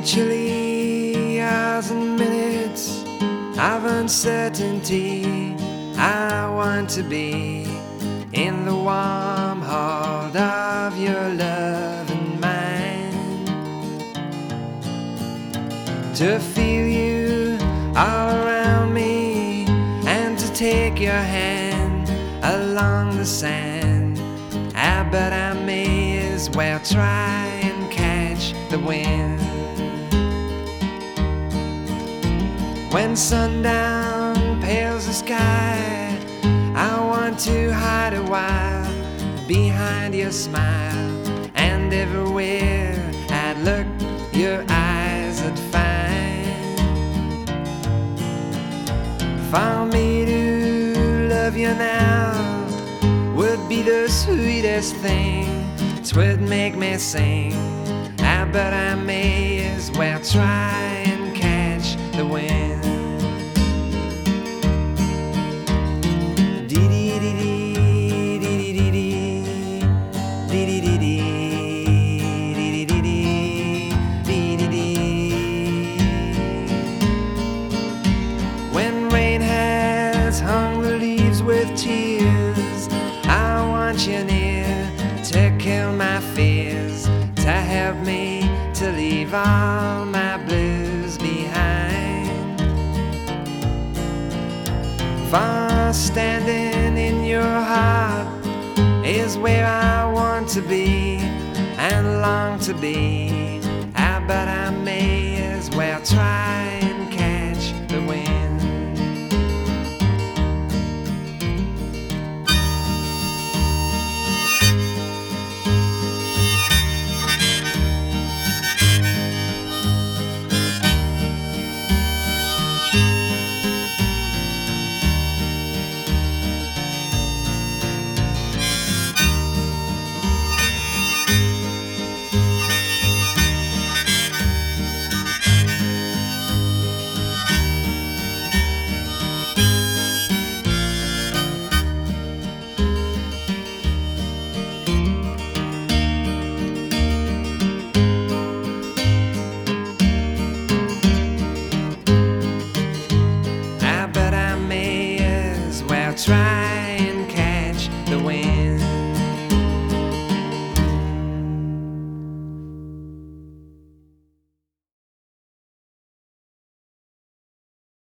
chilly hours and minutes of uncertainty, I want to be in the warm heart of your love and mine, to feel you all around me and to take your hand along the sand. But I may as well try and catch the wind. When sundown pales the sky, I want to hide a while behind your smile, and everywhere I'd look, your eyes I'd find. For me to love you now would be the sweetest thing, 'twould make me sing. But I may as well try and catch the wind. When rain has hung the leaves with tears, I want you near to kill my fears, to help me to leave all my blues behind. For standing in your heart is where I want to be and long to be. But I may as well try and catch the wind. Try